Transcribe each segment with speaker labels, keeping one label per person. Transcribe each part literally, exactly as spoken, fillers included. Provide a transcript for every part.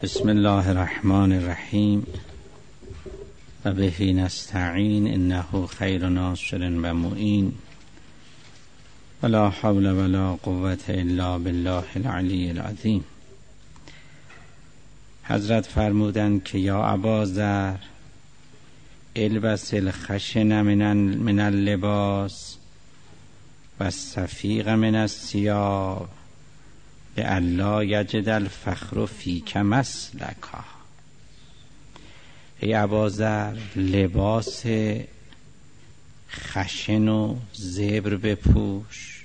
Speaker 1: بسم الله الرحمن الرحیم و به نستعین انه خیر ناصر و معین ولا حول ولا قوة الا بالله العلی العظیم. حضرت فرمودند که یا اباذر البس الخشن من اللباس و الصفیغ من الثیاب لئلا یجد الفخر فیک مسلکا. ای اباذر لباس خشن و زبر بپوش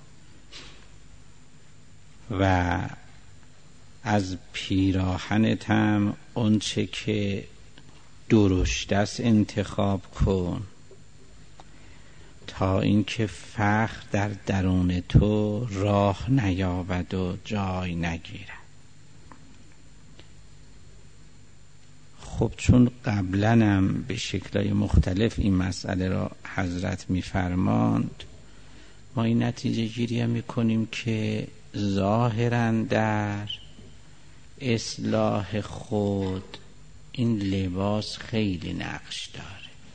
Speaker 1: و از پیراهنت هم اونچه که درشت است انتخاب کن تا اینکه فخر در درون تو راه نیابد و جای نگیرد. خب چون قبلا هم به شکل‌های مختلف این مسئله را حضرت می‌فرماند، ما این نتیجه گیری هم می‌کنیم که ظاهراً در اصلاح خود این لباس خیلی نقش داره.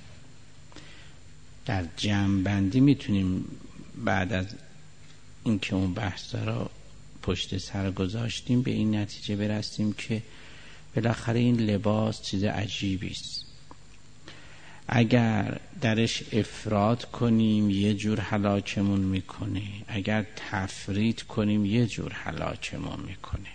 Speaker 1: در جمع‌بندی میتونیم بعد از اینکه اون بحثا را پشت سر گذاشتیم به این نتیجه برسیم که بالاخره این لباس چیز عجیبی است. اگر درش افراط کنیم یه جور هلاکمون میکنه، اگر تفریط کنیم یه جور هلاکمون میکنه.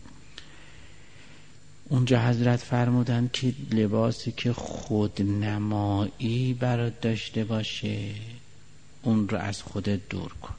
Speaker 1: اونجا حضرت فرمودن که لباسی که خودنمایی برات داشته باشه اون رو از خودت دور کن.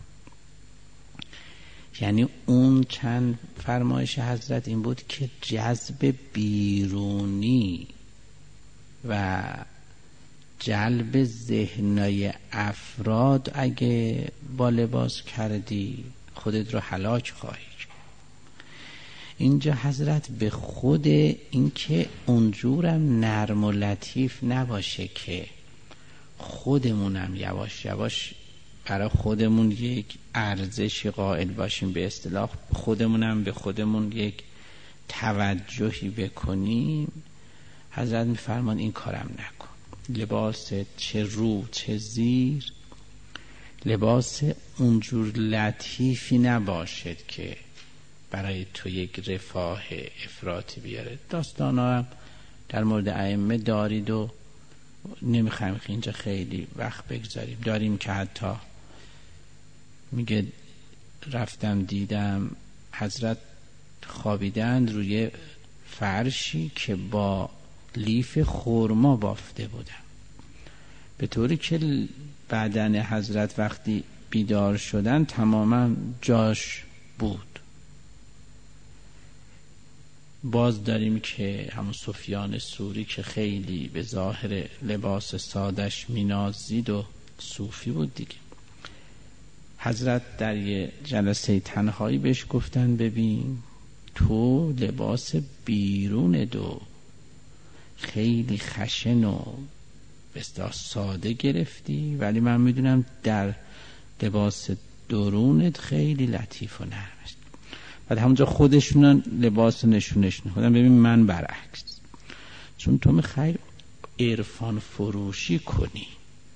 Speaker 1: یعنی اون چند فرمایش حضرت این بود که جذب بیرونی و جلب ذهنای افراد اگه با لباس کردی خودت رو هلاک خواهی کرد. اینجا حضرت به خود این که اونجورم نرم و لطیف نباشه که خودمونم یواش یواش برای خودمون یک ارزشی قائل باشیم، به اصطلاح خودمونم به خودمون یک توجهی بکنیم. حضرت میفرمان این کارم نکن. لباس چه رو چه زیر لباس اونجور لطیفی نباشد که برای تو یک رفاه افراطی بیاره. داستان هم در مورد ائمه دارید و نمیخوایم که اینجا خیلی وقت بگذاریم. داریم که حتی میگه رفتم دیدم حضرت خوابیدند روی فرشی که با لیف خرما بافته بودن، به طوری که بدن حضرت وقتی بیدار شدن تماما جاش بود. باز داریم که همون سفیان ثوری که خیلی به ظاهر لباس سادش مینازید و صوفی بود دیگه، حضرت در یه جلسه تنهایی بهش گفتن ببین تو لباس بیرون دو خیلی خشن و بسیار ساده گرفتی، ولی من میدونم در لباس درونت خیلی لطیف و نرم است. بعد همونجا خودشون لباس نشونشون خودم ببین من برعکس، چون تو میخوای عرفان فروشی کنی.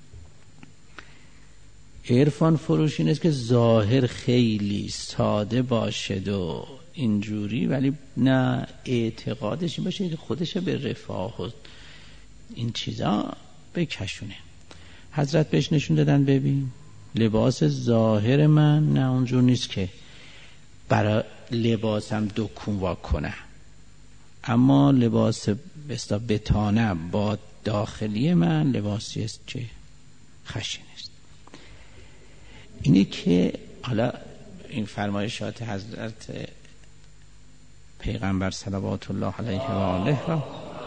Speaker 1: عرفان فروشی نیست که ظاهر خیلی ساده باشه و اینجوری، ولی نه اعتقادش این باشه که خودش به رفاه و این چیزا بکشونه. حضرت بهش نشون دادن ببین لباس ظاهر من نه اونجور نیست که برای لباسم دکون وا کنه، اما لباس بستا بتانه با داخلی من لباسی است که خشن است. اینی که حالا این فرمایشات حضرت پیغمبر صلوات الله علیه و آله را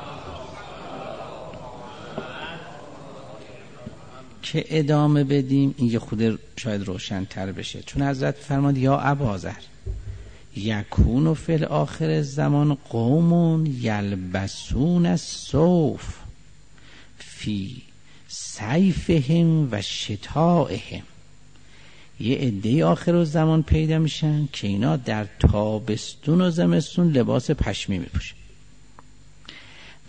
Speaker 1: که ادامه بدیم این یه خود شاید روشن تر بشه. چون حضرت فرماد یا اباذر یکون فی الاخر زمان قوم یلبسون الصوف فی صیفهم و شتائهم. یه عده آخر زمان پیدا میشن که اینا در تابستون و زمستون لباس پشمی میپوشن.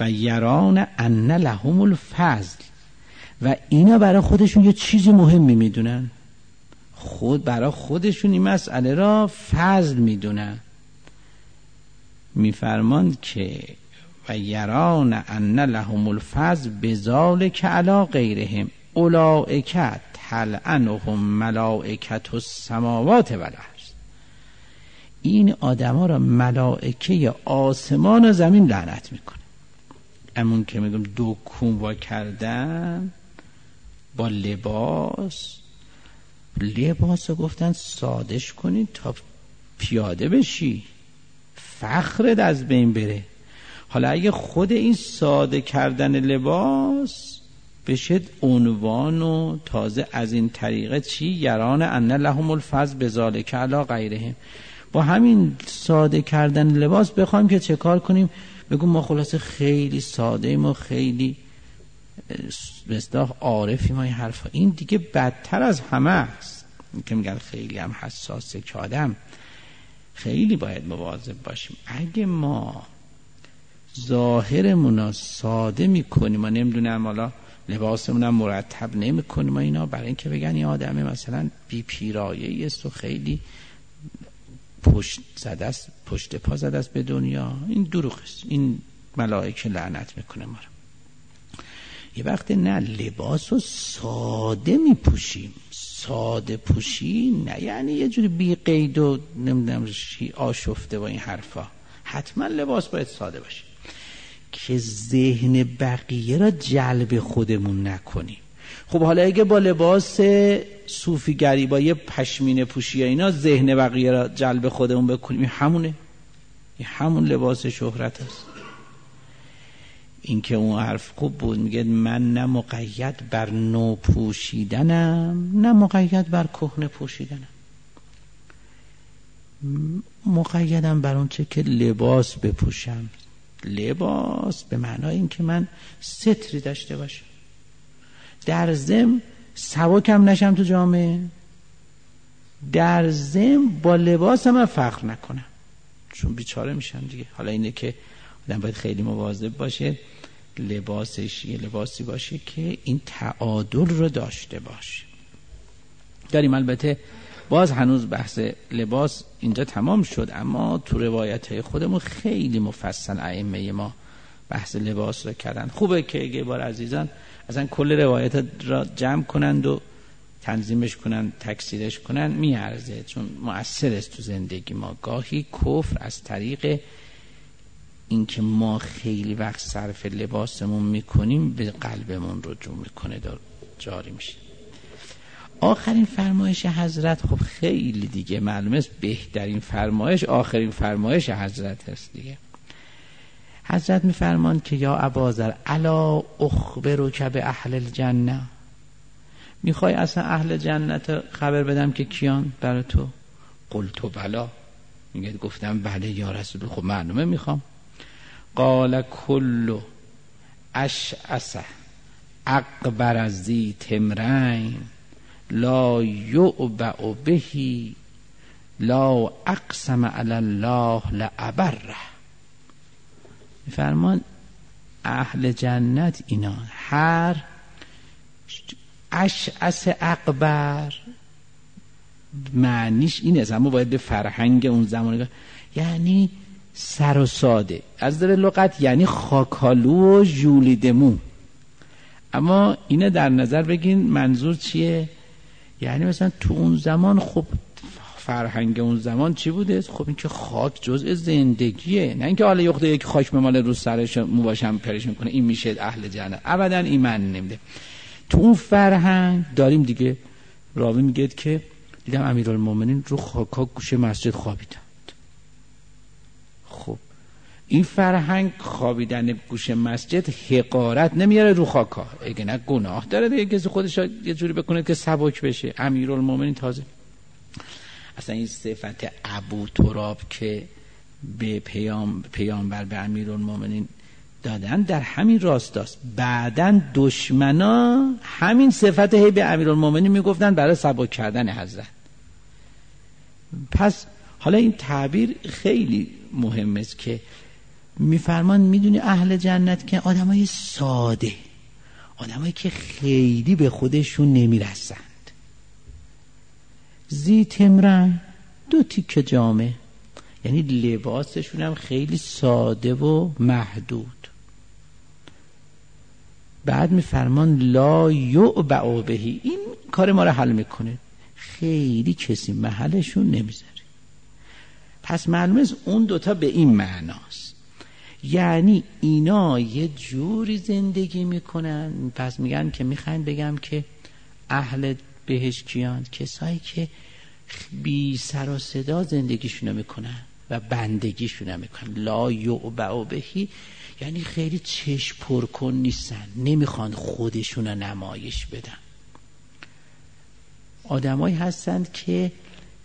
Speaker 1: و یران ان لهم الفضل، و اینا برای خودشون یه چیزی مهمی میدونن، خود برای خودشون این مسئله را فضل میدونن. میفرماند که و یران ان لهم الفضل بذالک علی غیرهم اولئک تلعنهم ملائکة السماوات والارض. این آدما را ملائکه آسمان و زمین لعنت میکنه. همون که میگم دو کون کردن با لباس، لباس رو گفتن سادش کنید تا پیاده بشی، فخرت از بین بره. حالا اگه خود این ساده کردن لباس بشه عنوان و تازه از این طریقه چی؟ یران ان لهم الفضل بذالک علی غیرهم، با همین ساده کردن لباس بخوایم که چه کار کنیم؟ بگم ما خلاصه خیلی ساده ایم و خیلی به اصطلاح عارفیم. این حرفا این دیگه بدتر از همه است. این که میگن خیلی هم حساسه که آدم خیلی باید مواظب باشیم. اگه ما ظاهرمون رو ساده میکنیم، ما نمیدونم حالا لباسمون هم مرتب نمیکنیم اینا، برای اینکه بگن این آدم مثلا بی پیرایه‌ای است و خیلی پشت زده است، پشت پا زده است به دنیا، این دروغ است. این ملائکه لعنت میکنه ما رو. یه وقت نه، لباس رو ساده میپوشیم. ساده پوشی نه یعنی یه جوری بی قید و نمیدونم آشفته و این حرفا. حتما لباس باید ساده باشه که ذهن بقیه را جلب خودمون نکنیم. خب حالا اگه با لباس صوفیگری با یه پشمینه پوشی اینا ذهن بقیه را جلب خودمون بکنیم، همونه، این همون لباس شهرت است. این که اون حرف خوب بود، میگه من نه مقید بر نو پوشیدنم نه مقید بر کهنه پوشیدنم، مقیدم بر اون چه که لباس بپوشم. لباس به معنای این که من ستری داشته باشم، در ضمن سبکم نشم تو جامعه، در ضمن با لباس من فخر نکنم، چون بیچاره میشم دیگه. حالا اینه که آدم باید خیلی مواظب باشه لباسش یه لباسی باشه که این تعادل رو داشته باشه. داریم البته باز هنوز بحث لباس اینجا تمام شد، اما تو روایت های خودمون خیلی مفصل ائمه ما بحث لباس رو کردن. خوبه که یه بار عزیزان اصلا کل روایت را جمع کنند و تنظیمش کنند، تکثیرش کنند، میارزه، چون مؤثر است تو زندگی ما. گاهی کفر از طریق اینکه ما خیلی وقت صرف لباسمون میکنیم به قلبمون رجوع میکنه، دار جاری میشه. آخرین فرمایش حضرت خب خیلی دیگه معلومه است بهترین فرمایش آخرین فرمایش حضرت است دیگه. حضرت میفرمان که یا اباذر الا اخبرک به اهل الجنه، میخوای اصلا اهل جنت خبر بدم که کیان برای تو؟ قلت بلا، میگه گفتم بله یا رسول. خب معلومه میخوام. قال کل اشعث اقبر از ذی تمرین لا یعبع بهی لا اقسم علی الله لابره. میفرمان اهل جنت اینا هر اشعث اقبر معنیش این است، اما باید به فرهنگ اون زمان، یعنی سر و ساده، از در لغت یعنی خاکالو و ژولیدمو. اما اینه در نظر بگین منظور چیه؟ یعنی مثلا تو اون زمان خب فرهنگ اون زمان چی بوده؟ خب این که خاک جزء زندگیه، نه اینکه حالا یخته یک خاک بماله رو سرش مواشم پرش میکنه این میشه اهل جنت. ابدا ایمان نمیده. تو اون فرهنگ داریم دیگه. راوی میگه که دیدم امیرالمومنین رو خاکا گوشه مسجد خوابیدند. خب این فرهنگ خوابیدن گوشه مسجد حقارت نمیاره رو خاکا، اگه نه گناه داره دیگه کسی خودش یه جوری بکنه که سبک بشه. امیرالمومنین تازه اصلا این صفت ابو تراب که به پیام پیامبر به امیرالمومنین دادن در همین راستاست. بعدن دشمنا همین صفت هی به امیرالمومنین میگفتن برای سبک کردن حضرت. پس حالا این تعبیر خیلی مهم است که میفرمان میدونی اهل جنت که آدمای ساده، آدمایی که خیلی به خودشون نمیرسند. زی تمرن، دو تیکه جامه، یعنی لباسشون هم خیلی ساده و محدود. بعد میفرمان لا یعبع بهی، این کار ما رو حل میکنه، خیلی کسی محلشون نمیذاره. پس معلومه از اون دوتا به این معناست، یعنی اینا یه جوری زندگی میکنن. پس میگن که میخواین بگم که اهل بهشت کیان؟ کسایی که بی سر و صدا زندگیشونو میکنن و بندگیشونو میکنن. لا یعبع بهی یعنی خیلی چشم پر کن نیستن، نمیخوان خودشونو نمایش بدن. آدمایی هستند که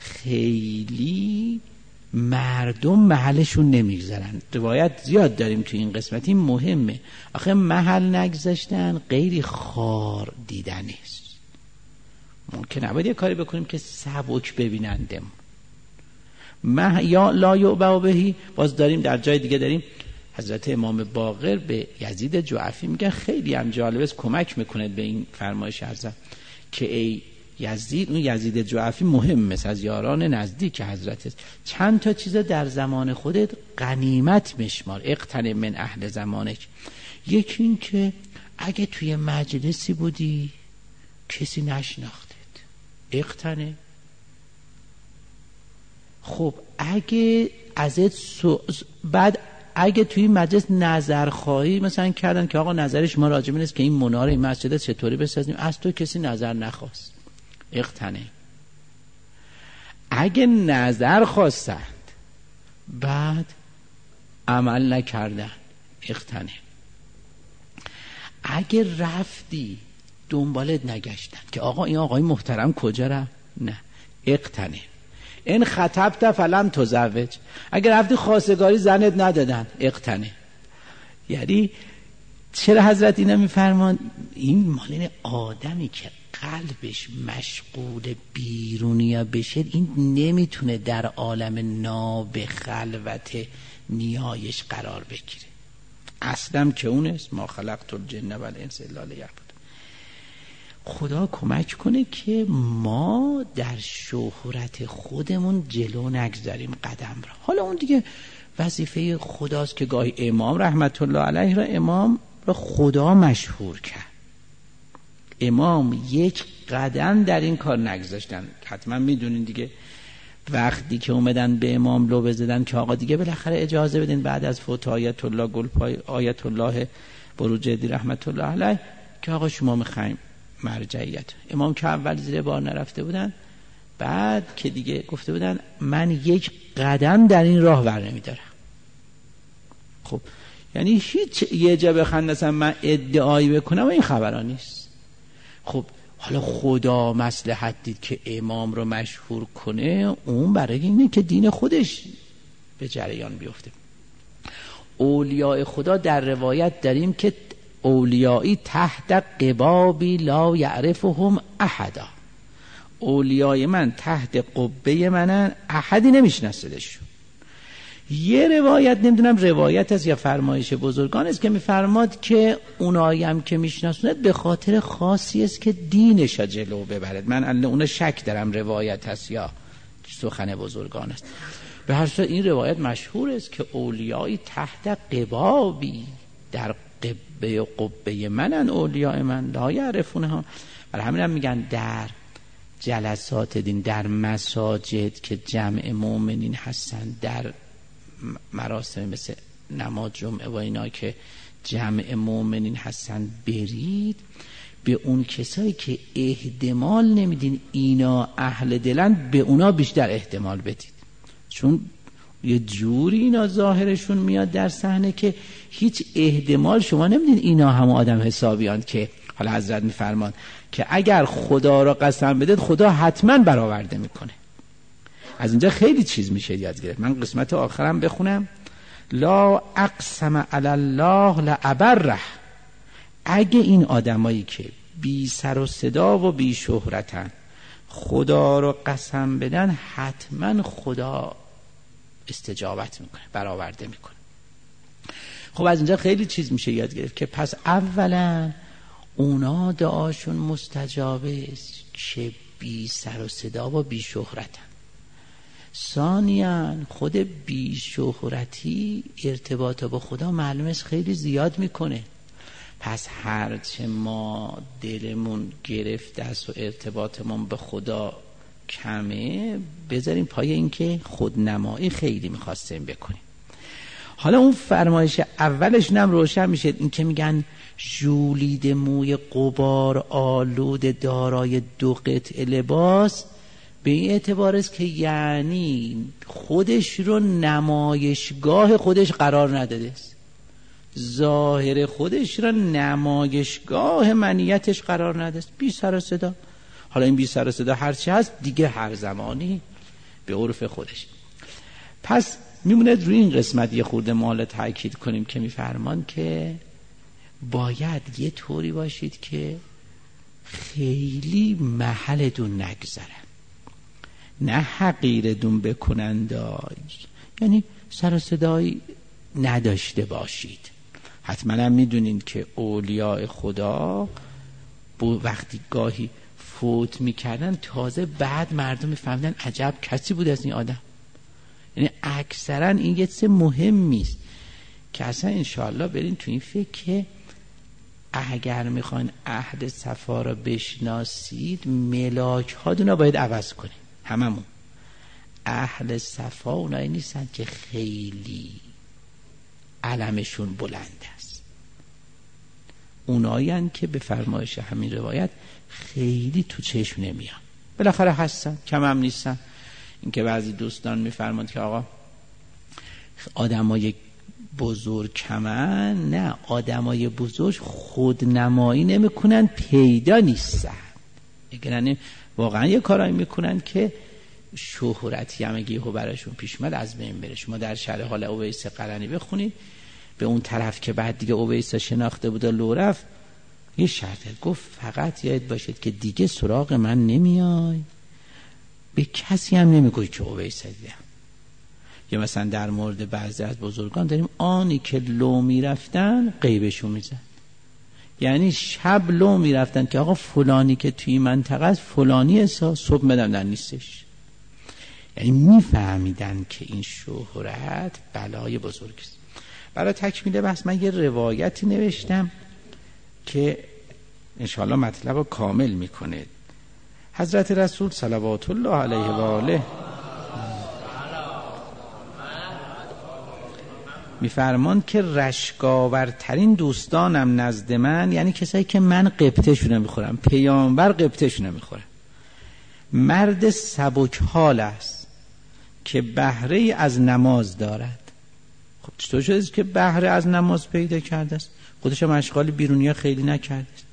Speaker 1: خیلی مردم محلشون نمیگذارن. روایت زیاد داریم تو این قسمت، این مهمه. آخه محل نگذاشتن غیری خار دیدن است. ممکن نباید یه کاری بکنیم که سبک ببینندم. مح... یا لا یعبع بهی باز داریم در جای دیگه داریم حضرت امام باقر به یزید جعفی میگن، خیلی هم جالب است، کمک میکنه به این فرمایش حضرت که ای یزید، اون یزید جعفی مهم است، از یاران نزدیک حضرت است. چند تا چیز در زمان خودت غنیمت مشمار، اقتن من اهل زمانک. یکی این که اگه توی مجلسی بودی کسی نشناختت، اقتنه. خب اگه ازت سو... بعد اگه توی مجلس نظر خواهی مثلا کردن که آقا نظرش ما راجع به نیست که این مناره این مسجد چطوری بسازیم، از تو کسی نظر نخواست، اقتنه. اگه نظر خواستند بعد عمل نکردن، اقتنه. اگه رفتی دنبالت نگشتن که آقا این آقای محترم کجا رفت، نه، اقتنه. این خطبت فلم تزوج، اگر رفتی خواستگاری زنت ندادن، اقتنه. یعنی چرا حضرت اینا میفرمان؟ این مال این آدمی که قلبش مشغول بیرونیا بشه، این نمیتونه در عالم ناب خلوت نیایش قرار بگیره. اصلا که اونست ما خلقت الجن و الانس الا لیعبدون. خدا کمک کنه که ما در شهرت خودمون جلو نگذاریم قدم را. حالا اون دیگه وظیفه خداست که گاهی امام رحمت الله علیه را امام را خدا مشهور کرد. امام یک قدم در این کار نگذاشتن. حتما میدونین دیگه وقتی که اومدن به امام لو بزدن که آقا دیگه بالاخره اجازه بدین بعد از فوت آیت الله گلپای آیت الله بروجردی رحمت الله علیه که آقا شما میخوایم مرجعیت. امام که اول زیر بار نرفته بودن، بعد که دیگه گفته بودن من یک قدم در این راه ور نمیدارم. خب یعنی هیچ یه جا بخند مثلا من ادعایی بکنم و این خبران نیست. خب حالا خدا مصلحت دید که امام رو مشهور کنه، اون برای اینه که دین خودش به جریان بیفته. اولیاء خدا در روایت داریم که اولیایی تحت قبابی لا یعرفهم احدا، اولیای من تحت قبه منن، احدی نمیشناسدشون. یه روایت نمیدونم روایت است یا فرمایش بزرگان است که میفرماد که اونایم که میشناسند به خاطر خاصی است که دینش جلو ببرد. من اون شک دارم روایت است یا سخن بزرگان است. به هر صورت این روایت مشهور است که اولیایی تحت قبابی، در قبه و قبه منن اولیاء من لا یعرفونها. برای همین هم میگن در جلسات دین، در مساجد که جمع مؤمنین هستن، در مراسم مثل نماز جمعه و اینا که جمع مؤمنین هستن، برید به اون کسایی که احتمال نمیدین اینا اهل دلن، به اونا بیشتر احتمال بدید، چون یه جوری اینا ظاهرشون میاد در صحنه که هیچ احتمال شما نمیدین اینا هم آدم حسابیان که حالا حضرت میفرمان که اگر خدا را قسم بدید خدا حتما برآورده میکنه. از اینجا خیلی چیز میشه یاد گرفت. من قسمت آخرم بخونم. لا اقسم علی الله لابره، اگه این آدمایی که بی سر و صدا و بی شهرتن خدا رو قسم بدن، حتما خدا استجابت میکنه، برآورده میکنه. خب از اینجا خیلی چیز میشه یاد گرفت که پس اولا اونا دعاشون مستجابه که بی سر و صدا و بی شهرتن. ثانیاً خود بی شهرتی ارتباط با خدا معلومه خیلی زیاد میکنه. پس هرچه ما دلمون گرفته است و ارتباطمون به خدا کمه، بذاریم پای این که خودنمایی خیلی میخواستیم بکنیم. حالا اون فرمایش اولش هم روشن میشه، این که میگن ژولید موی غبار آلود دارای دو قطع لباس، به این اعتبار است که یعنی خودش رو نمایشگاه خودش قرار نداده است، ظاهر خودش رو نمایشگاه منیتش قرار نداده است، بی سر و صدا. حالا این بی سر و صدا هرچی هست دیگه هر زمانی به عرف خودش. پس میموند روی این قسمت یه خورده مال تأکید کنیم که میفرمان که باید یه طوری باشید که خیلی محلتون نگذرن، نه حقیرتون بکنندای، یعنی سر و صدایی نداشته باشید. حتما هم میدونین که اولیاء خدا وقتی گاهی فوت میکردن تازه بعد مردم میفهمیدن عجب کسی بود از این آدم. یعنی اکثرا این یه چیز مهمی است که اصلا انشاءالله برین تو این فکر که اگر میخواین اهل صفا را بشناسید ملاک ها دونا باید عوض کنید. هممون اهل صفا اونایی نیستن که خیلی علمشون بلند است، اونایی هن که به فرمایش همین روایت خیلی تو چشم نمیان، بالاخره هستن، کم هم نیستن. این که بعضی دوستان میفرماند که آقا آدمای بزرگ کمن، نه، آدمای بزرگ خودنمایی نمیکنن، پیدا نیستن. یعنی واقعا یه کارایی میکنن که شهرتی همگی هو براشون پیش اومد از بین بره. شما در شرح حال اویس قرنی بخونید، به اون طرف که بعد دیگه اویس شناخته بود و لو رفت، یه شرطه گفت فقط یاد باشید که دیگه سراغ من نمیای، به کسی هم نمیگوی که اویس دیدم. یا مثلا در مورد بعضی از بزرگان داریم آنی که لو میرفتن غیبشو میزن، یعنی شب لو میرفتن که آقا فلانی که توی منطقه است فلانی اصلا صبح مدم در نیستش. یعنی میفهمیدن که این شهرت بلای بزرگ است. برای تکمیل بحث من یه روایتی نوشتم که انشاءالله مطلب رو کامل میکنه. حضرت رسول صلوات الله علیه و آله میفرمان که رشکاورترین دوستانم نزد من، یعنی کسایی که من قبطه شونه میخورم، پیامبر قبطه شونه میخورم، مرد سبک حال است که بهره از نماز دارد. خب چطور شده است که بهره از نماز پیدا کرده است؟ خودش هم اشغال بیرونی خیلی نکرده است.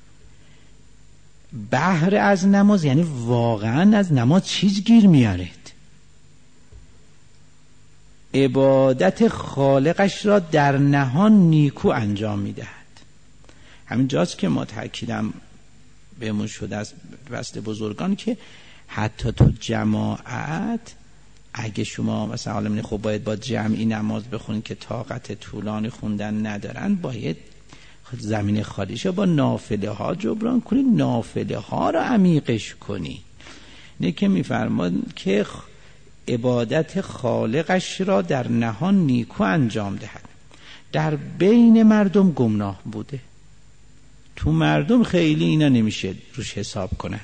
Speaker 1: بهره از نماز یعنی واقعا از نماز چیز گیر میارید، عبادت خالقش را در نهان نیکو انجام میدهد. همین جاست که ما تأکیدم بهمون شده از وسط بزرگان که حتی تو جماعت اگه شما مثلا عالمین خب باید با جمعی نماز بخونید که طاقت طولانی خوندن ندارن، باید زمین خالیشو با نافله ها جبران کنید، نافله ها را عمیقش کنید. نه که میفرماد که عبادت خالقش را در نهان نیکو انجام دهد. در بین مردم گمناه بوده، تو مردم خیلی اینا نمیشه روش حساب کنند.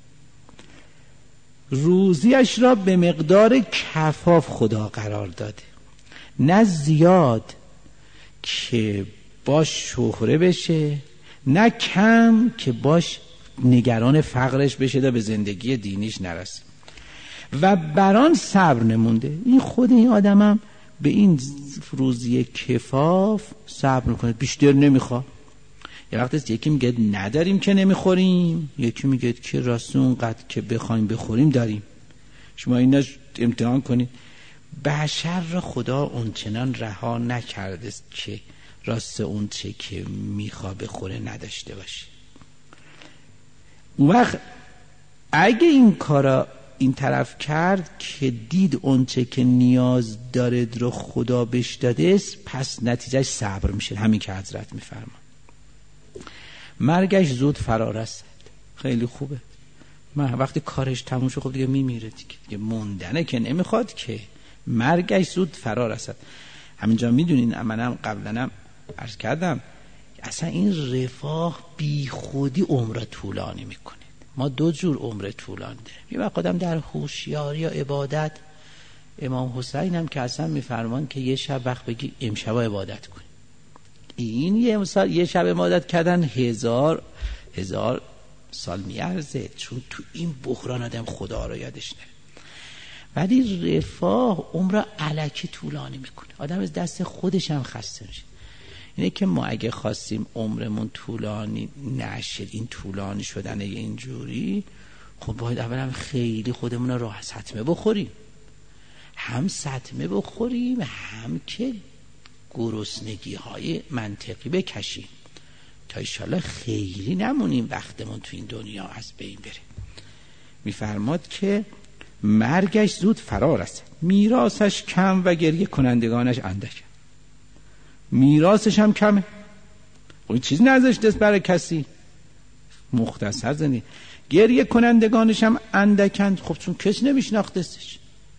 Speaker 1: روزیش را به مقدار کفاف خدا قرار داده، نه زیاد که باش شهره بشه، نه کم که باش نگران فقرش بشه تا به زندگی دینیش نرسه، و بران صبر نمونده. این خود این آدمم به این روزی کفاف صبر میکنه، بیشتر نمیخواد. یه وقت یکی میگه نداریم که نمیخوریم، یکی میگه که راست اونقدر که بخوایم بخوریم داریم. شما اینا امتحان کنید. بشر را خدا اونچنان رها نکرده که راست اون چه که میخوا بخوره نداشته باشه. اون وقت اگه این کارا این طرف کرد که دید اونچه که نیاز داره رو خدا بهش داده است، پس نتیجهش صبر میشه. همین که حضرت میفرما. مرگش زود فرا رسد. خیلی خوبه. من وقتی کارش تموم شد خب دیگه میمیره دیگه. دیگه موندنه که نمیخواد که. مرگش زود فرا رسد. همینجا میدونین منم قبلا عرض کردم اصلا این رفاه بی خودی عمر طولانی میکنه. ما دو جور عمر طولانی داریم. یه وقت آدم در هوشیاری یا عبادت، امام حسین هم که اصلا میفرمان که یه شب وقت بگی امشب عبادت کنی. این یه مثال یه شب عبادت کردن هزار هزار سال میارزه، چون تو این بحران آدم خدا رو یادش نره. ولی رفاه عمر الکی طولانی میکنه. آدم از دست خودش هم خسته میشه. اینه که ما اگه خواستیم عمرمون طولانی نشه، این طولانی شدن اینجوری، خب باید اولا خیلی خودمون رو سطمه بخوریم. هم سطمه بخوریم هم که گرسنگی های منطقی بکشیم تا انشالله خیلی نمونیم وقتمون تو این دنیا از بین بره. میفرماد که مرگش زود فرا رسد، میراثش کم و گریه کنندگانش اندک. میراثش هم کمه، خب این چیز نذاشته است برای کسی، مختصر زنی. گریه کنندگانش هم اندکند، خب چون کسی نمیشناختستش،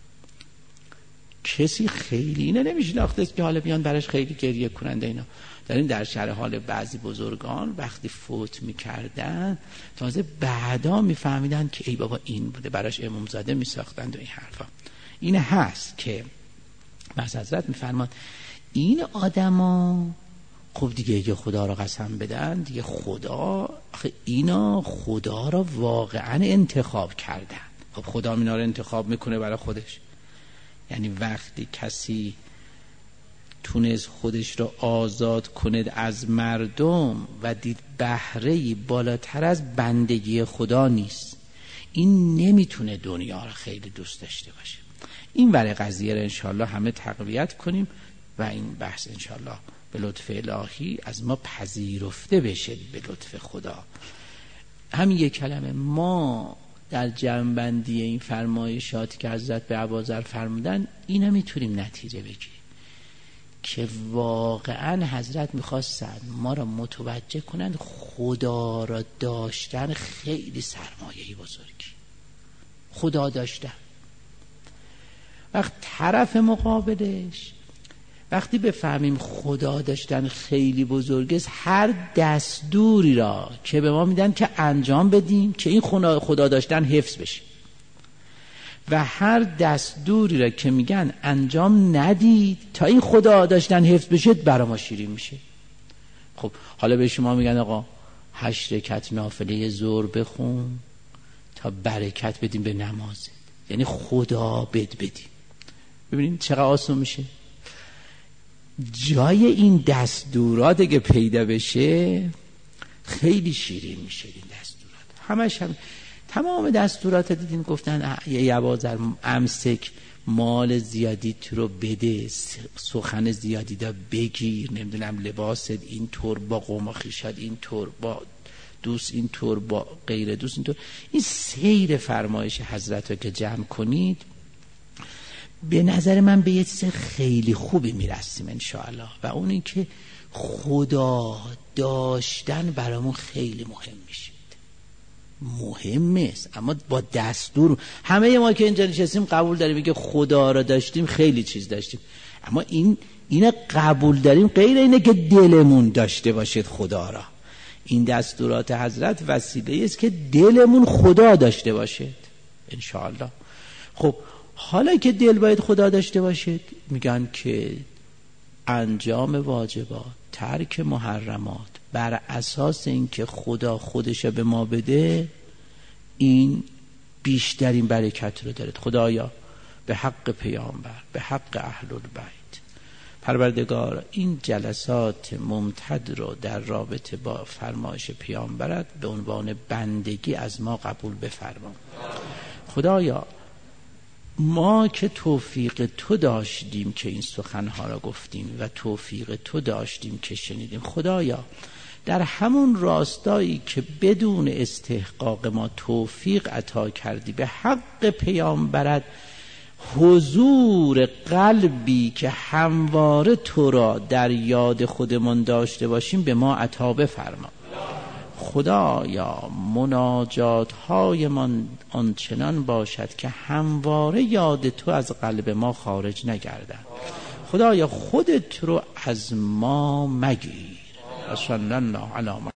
Speaker 1: کسی خیلی اینه نمیشناختست که حالا بیان براش خیلی گریه کننده. اینا داریم در شرح حال بعضی بزرگان وقتی فوت میکردن تازه بعدا میفهمیدن که ای بابا این بوده، براش امامزاده میساختند و این حرفا. این هست که بس حضرت میفرمان این آدما خب دیگه اگه خدا رو قسم بدن دیگه خدا، اینا خدا رو واقعا انتخاب کردن. خب خدا اینا رو انتخاب میکنه برای خودش. یعنی وقتی کسی تونست خودش رو آزاد کند از مردم و دید بهره‌ای بالاتر از بندگی خدا نیست، این نمیتونه دنیا رو خیلی دوست داشته باشه. این ور قضیه رو انشالله همه تقویت کنیم و این بحث انشالله به لطف الهی از ما پذیرفته بشه به لطف خدا. همین یک کلمه ما در جمع‌بندی این فرمایشات که حضرت به ابوذر فرمودن اینا میتونیم نتیجه بگیریم که واقعا حضرت میخواستن ما را متوجه کنند خدا را داشتن خیلی سرمایه‌ای بزرگی. خدا داشتن وقت طرف مقابلش وقتی بفهمیم خدا داشتن خیلی بزرگه است، هر دستوری را که به ما میدن که انجام بدیم که این خدا داشتن حفظ بشه و هر دستوری را که میگن انجام ندید تا این خدا داشتن حفظ بشه برای ما شیرین میشه. خب حالا به شما میگن آقا هشت رکعت نافله ظهر بخون تا برکت بدیم به نمازت، یعنی خدا بد بدیم. ببینید چقدر آسون میشه. جای این دستورات که پیدا بشه خیلی شیرین میشه. این دستورات همش هم تمام دستورات دیدین گفتن یه ابوذر امسک مال زیادی تو رو بده، سخن زیادی دا بگیر، نمیدونم لباست این طور با قوم و خویشات این طور، با دوست این طور، با غیر دوست این طور. این سیر فرمایش حضرت رو که جمع کنید به نظر من به یه چیز خیلی خوبی میرسیم انشاءالله، و اون این که خدا داشتن برامون خیلی مهم میشه. مهم است اما با دستور. همه ما که اینجا نشستیم قبول داریم که خدا را داشتیم، خیلی چیز داشتیم، اما این اینه قبول داریم غیر اینه که دلمون داشته باشید خدا را. این دستورات حضرت وسیله است که دلمون خدا داشته باشید انشاءالله. خب حالا که دل باید خدا داشته باشید، میگن که انجام واجبات، ترک محرمات بر اساس اینکه خدا خودش به ما بده، این بیشترین برکت رو داره. خدایا به حق پیامبر، به حق اهل البیت، پروردگار این جلسات ممتد رو در رابطه با فرمایش پیامبرت به عنوان بندگی از ما قبول بفرما. خدایا ما که توفیق تو داشتیم که این سخنها را گفتیم و توفیق تو داشتیم که شنیدیم، خدایا در همون راستایی که بدون استحقاق ما توفیق عطا کردی به حق پیامبرت، حضور قلبی که همواره تو را در یاد خودمان داشته باشیم به ما عطا بفرما. خدایا مناجات های من آنچنان باشد که همواره یاد تو از قلب ما خارج نگردد. خدایا خودت رو از ما مگیر. صلی الله علی